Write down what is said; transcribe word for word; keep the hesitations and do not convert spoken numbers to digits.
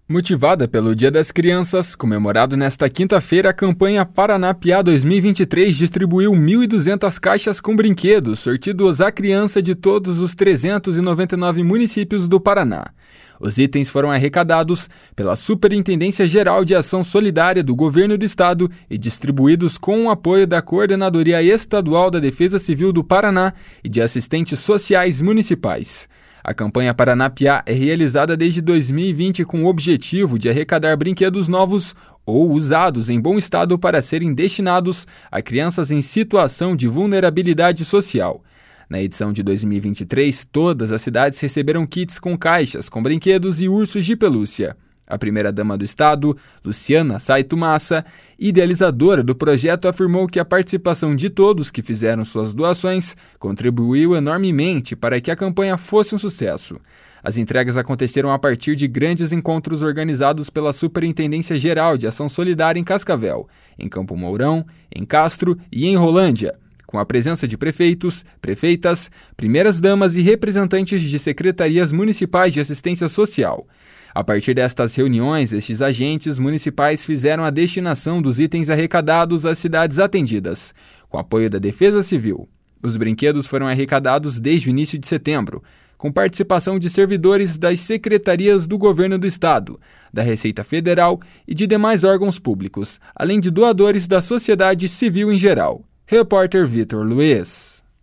Motivada pelo Dia das Crianças, comemorado nesta quinta-feira, a campanha Paraná Piá dois mil e vinte e três distribuiu mil e duzentas caixas com brinquedos sortidos à criança de todos os trezentos e noventa e nove municípios do Paraná. Os itens foram arrecadados pela Superintendência Geral de Ação Solidária do Governo do Estado e distribuídos com o apoio da Coordenadoria Estadual da Defesa Civil do Paraná e de assistentes sociais municipais. A campanha Paraná Piá é realizada desde dois mil e vinte com o objetivo de arrecadar brinquedos novos ou usados em bom estado para serem destinados a crianças em situação de vulnerabilidade social. Na edição de dois mil e vinte e três, todas as cidades receberam kits com caixas com brinquedos e ursos de pelúcia. A primeira-dama do estado, Luciana Saito Massa, idealizadora do projeto, afirmou que a participação de todos que fizeram suas doações contribuiu enormemente para que a campanha fosse um sucesso. As entregas aconteceram a partir de grandes encontros organizados pela Superintendência Geral de Ação Solidária em Cascavel, em Campo Mourão, em Castro e em Rolândia, com a presença de prefeitos, prefeitas, primeiras-damas e representantes de secretarias municipais de assistência social. A partir destas reuniões, estes agentes municipais fizeram a destinação dos itens arrecadados às cidades atendidas, com apoio da Defesa Civil. Os brinquedos foram arrecadados desde o início de setembro, com participação de servidores das secretarias do Governo do Estado, da Receita Federal e de demais órgãos públicos, além de doadores da sociedade civil em geral. Repórter Vitor Luiz.